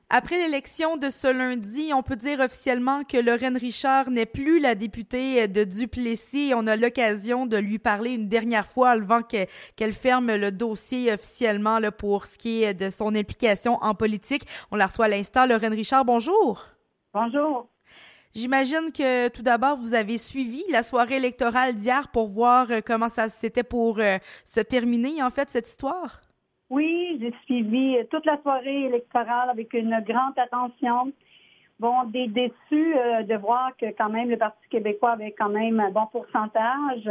Après l'élection de ce lundi, on peut dire officiellement que Lorraine Richard n'est plus la députée de Duplessis. On a l'occasion de lui parler une dernière fois avant qu'elle ferme le dossier officiellement là, pour ce qui est de son implication en politique. On la reçoit à l'instant. Lorraine Richard, bonjour. Bonjour. J'imagine que tout d'abord, vous avez suivi la soirée électorale d'hier pour voir comment ça s'était pour se terminer, en fait, cette histoire. Oui, j'ai suivi toute la soirée électorale avec une grande attention. Bon, déçu de voir que quand même le Parti québécois avait quand même un bon pourcentage.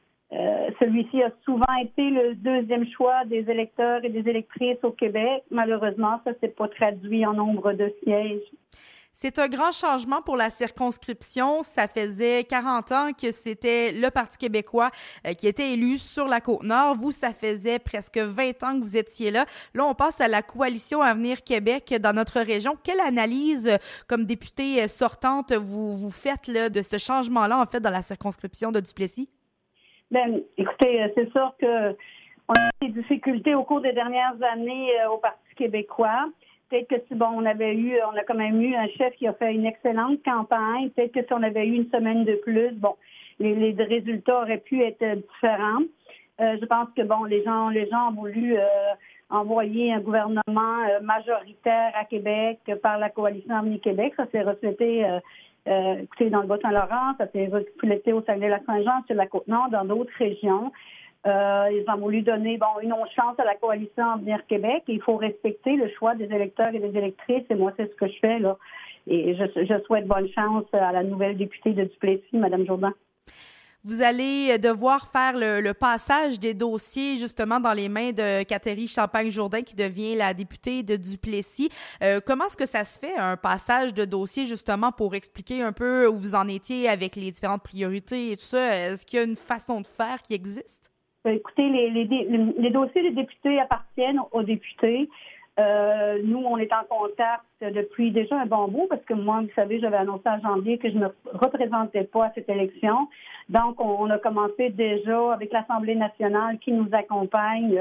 Celui-ci a souvent été le deuxième choix des électeurs et des électrices au Québec. Malheureusement, ça ne s'est pas traduit en nombre de sièges. C'est un grand changement pour la circonscription. Ça faisait 40 ans que c'était le Parti québécois qui était élu sur la Côte-Nord. Vous, ça faisait presque 20 ans que vous étiez là. Là, on passe à la coalition Avenir Québec dans notre région. Quelle analyse, comme députée sortante, vous faites là, de ce changement-là, en fait, dans la circonscription de Duplessis? Bien, écoutez, c'est sûr que on a eu des difficultés au cours des dernières années au Parti québécois. Peut-être que si on a quand même eu un chef qui a fait une excellente campagne. Peut-être que si on avait eu une semaine de plus, les résultats auraient pu être différents. Je pense que les gens ont voulu envoyer un gouvernement majoritaire à Québec par la coalition Avenir Québec. Ça s'est reflété écoutez, dans le Bas-Saint-Laurent, ça s'est reflété au Saguenay-Lac-Saint-Jean, sur la Côte-Nord, dans d'autres régions. Ils ont voulu donner une autre chance à la coalition Avenir Québec. Il faut respecter le choix des électeurs et des électrices. Et moi, c'est ce que je fais là. Et je souhaite bonne chance à la nouvelle députée de Duplessis, Mme Jourdan. Vous allez devoir faire le passage des dossiers justement dans les mains de Catherine Champagne-Jourdain qui devient la députée de Duplessis. Comment est-ce que ça se fait, un passage de dossier justement pour expliquer un peu où vous en étiez avec les différentes priorités et tout ça? Est-ce qu'il y a une façon de faire qui existe? Écoutez, les dossiers des députés appartiennent aux députés. Nous, on est en contact depuis déjà un bon bout parce que moi, vous savez, j'avais annoncé en janvier que je ne me représentais pas à cette élection. Donc, on a commencé déjà avec l'Assemblée nationale qui nous accompagne,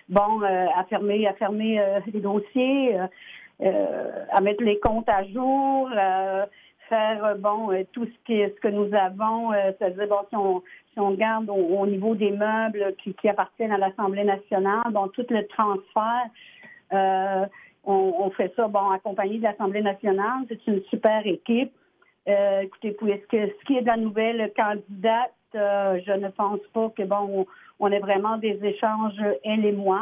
à fermer les dossiers, à mettre les comptes à jour, faire tout ce que nous avons, c'est-à-dire si on regarde au niveau des meubles qui appartiennent à l'Assemblée nationale, tout le transfert. On fait ça, accompagné de l'Assemblée nationale. C'est une super équipe. Écoutez, ce qui est de la nouvelle candidate, je ne pense pas que on ait vraiment des échanges, elle et moi.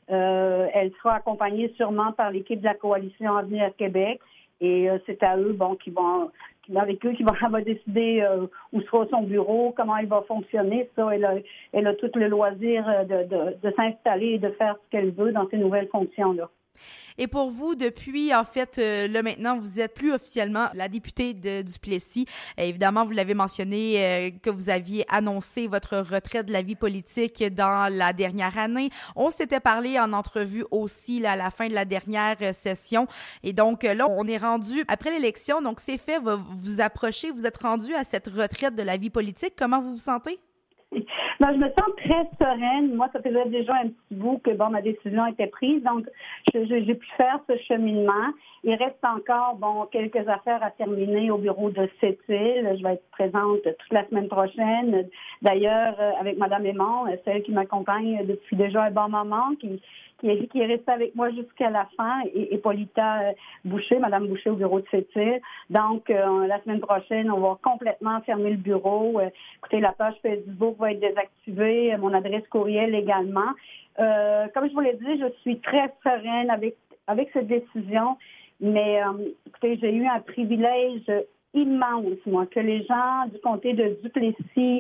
Elle sera accompagnée sûrement par l'équipe de la coalition Avenir Québec. Et c'est à eux, avec eux qui va décider où sera son bureau, comment il va fonctionner. Ça, elle a tout le loisir de s'installer et de faire ce qu'elle veut dans ces nouvelles fonctions-là. Et pour vous, depuis, en fait, là maintenant, vous êtes plus officiellement la députée de Duplessis. Évidemment, vous l'avez mentionné que vous aviez annoncé votre retraite de la vie politique dans la dernière année. On s'était parlé en entrevue aussi là, à la fin de la dernière session. Et donc là, on est rendu après l'élection. Donc c'est fait, vous approchez, vous êtes rendu à cette retraite de la vie politique. Comment vous vous sentez? Non, je me sens très sereine. Moi, ça faisait déjà un petit bout que ma décision était prise. Donc, j'ai pu faire ce cheminement. Il reste encore quelques affaires à terminer au bureau de Sept-Îles. Je vais être présente toute la semaine prochaine. D'ailleurs, avec Mme Aymon, celle qui m'accompagne depuis déjà un bon moment, qui est restée avec moi jusqu'à la fin, et Paulita Boucher, Mme Boucher au bureau de Sept-Îles. Donc, la semaine prochaine, on va complètement fermer le bureau. Écoutez, la page Facebook va être désactivée, mon adresse courriel également. Comme je vous l'ai dit, je suis très sereine avec cette décision, mais écoutez, j'ai eu un privilège immense, moi, que les gens du comté de Duplessis,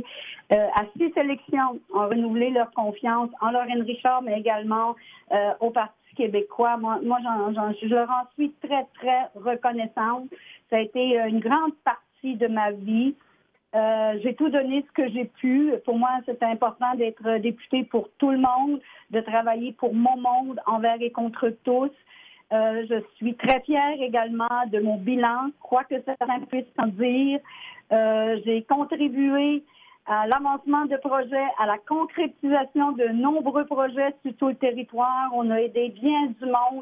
à 6 élections, ont renouvelé leur confiance en Lorraine Richard, mais également au Parti québécois. Moi, je leur en suis très, très reconnaissante. Ça a été une grande partie de ma vie. J'ai tout donné ce que j'ai pu. Pour moi, c'était important d'être députée pour tout le monde, de travailler pour mon monde, envers et contre tous. Je suis très fière également de mon bilan, quoi que certains puissent en dire. J'ai contribué à l'avancement de projets, à la concrétisation de nombreux projets sur tout le territoire. On a aidé bien du monde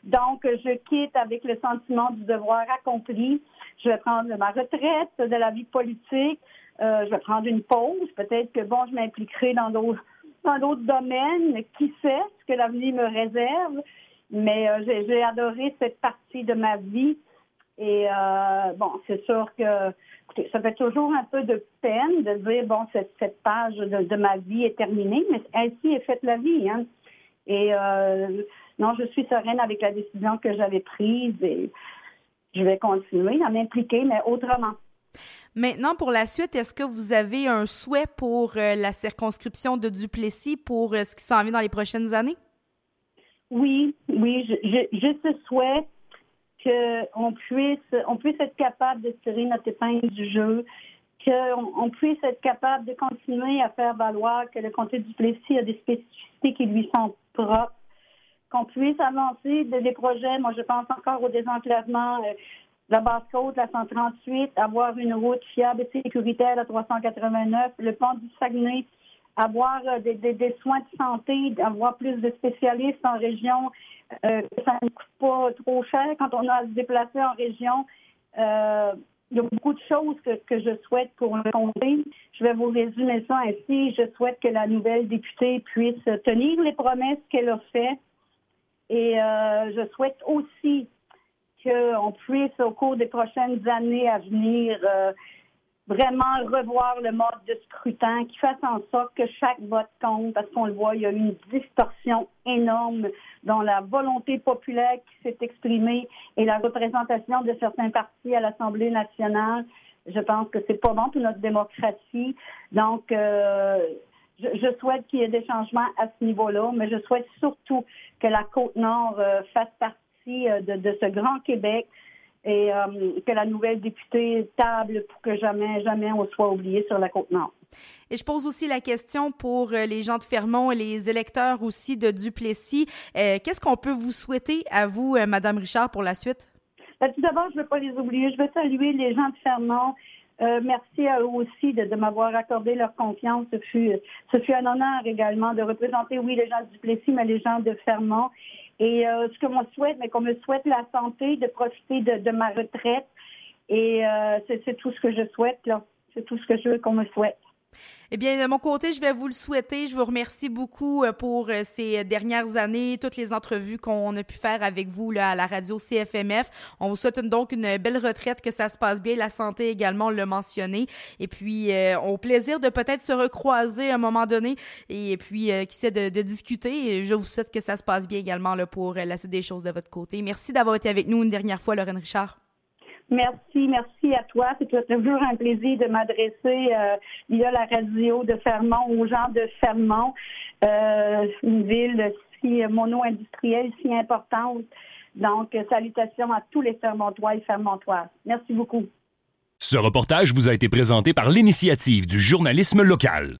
Donc, je quitte avec le sentiment du devoir accompli. Je vais prendre ma retraite de la vie politique. Je vais prendre une pause. Peut-être que, je m'impliquerai dans d'autres domaines. Qui sait ce que l'avenir me réserve? Mais j'ai adoré cette partie de ma vie. Et c'est sûr que écoutez, ça fait toujours un peu de peine de dire, cette page de ma vie est terminée, mais ainsi est faite la vie, hein. Et non, je suis sereine avec la décision que j'avais prise et je vais continuer à m'impliquer, mais autrement. Maintenant, pour la suite, est-ce que vous avez un souhait pour la circonscription de Duplessis pour ce qui s'en vient dans les prochaines années? Oui, j'ai ce souhait qu'on puisse être capable de tirer notre épingle du jeu, qu'on puisse être capable de continuer à faire valoir que le comté de Duplessis a des spécificités qui lui sont propres, qu'on puisse avancer des projets. Moi, je pense encore au désenclavement de la Basse-Côte, la 138, avoir une route fiable et sécuritaire, la 389, le pont du Saguenay, avoir des soins de santé, avoir plus de spécialistes en région, que ça ne coûte pas trop cher quand on a à se déplacer en région. Il y a beaucoup de choses que je souhaite pour le comté. Je vais vous résumer ça ainsi. Je souhaite que la nouvelle députée puisse tenir les promesses qu'elle a faites. Et je souhaite aussi qu'on puisse, au cours des prochaines années à venir, vraiment revoir le mode de scrutin, qui fasse en sorte que chaque vote compte, parce qu'on le voit, il y a eu une distorsion énorme dans la volonté populaire qui s'est exprimée et la représentation de certains partis à l'Assemblée nationale. Je pense que c'est pas bon pour notre démocratie. Donc, je souhaite qu'il y ait des changements à ce niveau-là, mais je souhaite surtout que la Côte-Nord fasse partie de ce grand Québec et que la nouvelle députée table pour que jamais on soit oublié sur la Côte-Nord. Et je pose aussi la question pour les gens de Fermont et les électeurs aussi de Duplessis. Qu'est-ce qu'on peut vous souhaiter à vous, Mme Richard, pour la suite? Tout d'abord, je ne veux pas les oublier. Je veux saluer les gens de Fermont. Merci à eux aussi de m'avoir accordé leur confiance. Ce fut un honneur également de représenter, oui, les gens de Duplessis, mais les gens de Fermont. Et ce que moi souhaite, mais qu'on me souhaite la santé, de profiter de ma retraite. Et c'est tout ce que je souhaite, là. C'est tout ce que je veux qu'on me souhaite. Eh bien, de mon côté, je vais vous le souhaiter. Je vous remercie beaucoup pour ces dernières années, toutes les entrevues qu'on a pu faire avec vous là, à la radio CFMF. On vous souhaite donc une belle retraite, que ça se passe bien. La santé également, on l'a mentionné. Et puis, au plaisir de peut-être se recroiser à un moment donné et puis, qui sait, de discuter. Et je vous souhaite que ça se passe bien également là, pour la suite des choses de votre côté. Merci d'avoir été avec nous une dernière fois, Lorraine Richard. Merci à toi. C'est toujours un plaisir de m'adresser via la radio de Fermont aux gens de Fermont, une ville si mono-industrielle, si importante. Donc, salutations à tous les Fermontois et Fermontoises. Merci beaucoup. Ce reportage vous a été présenté par l'Initiative du journalisme local.